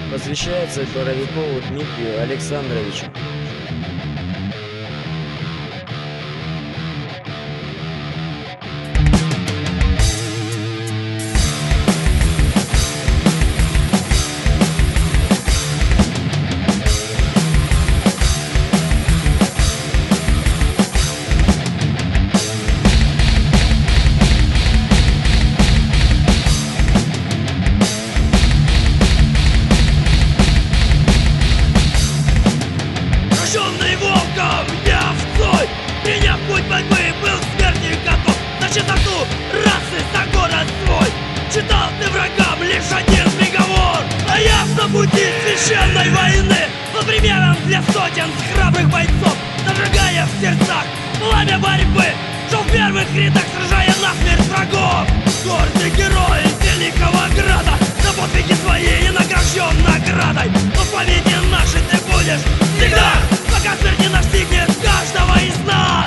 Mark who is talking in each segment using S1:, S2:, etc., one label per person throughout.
S1: Посвящается Боровикову Дмитрию Александровичу.
S2: Приняв путь борьбы, был к смерти готов. На чистоту расы за город свой читал ты врагам лишь один приговор. А я на пути священной войны был примером для сотен храбрых бойцов. Зажигая в сердцах пламя борьбы, шел в первых рядах, сражая насмерть врагов. Гордый герой Великого Града, за подвиги свои и награжден наградой. Но в памяти нашей ты будешь всегда, пока смерть не настигнет каждого из нас.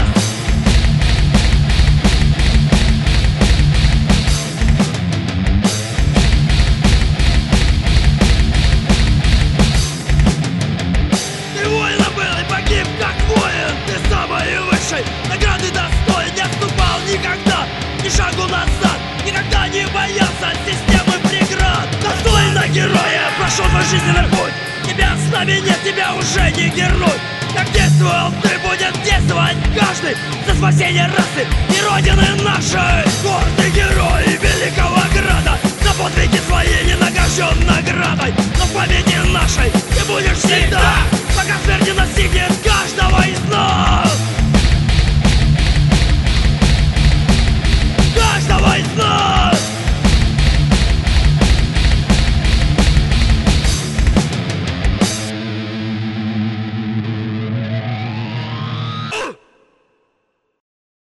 S2: Ты воином был и погиб как воин, ты самой высшей награды достоин. Не отступал никогда, ни шагу назад, никогда не боялся системы преград. Достойно героя прошел твой жизненный путь, тебя с нами нет, тебя уже не герой. Как действовал ты, будет действовать каждый за спасение расы и родины нашей. Гордый герой Великого Града, за подвиги свои не награжден наградой, но в памяти